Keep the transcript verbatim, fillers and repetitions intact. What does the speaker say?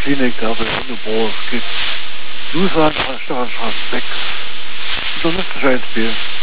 Finegavel in the ball skit. Use on Ashtar Six. The next giant beer.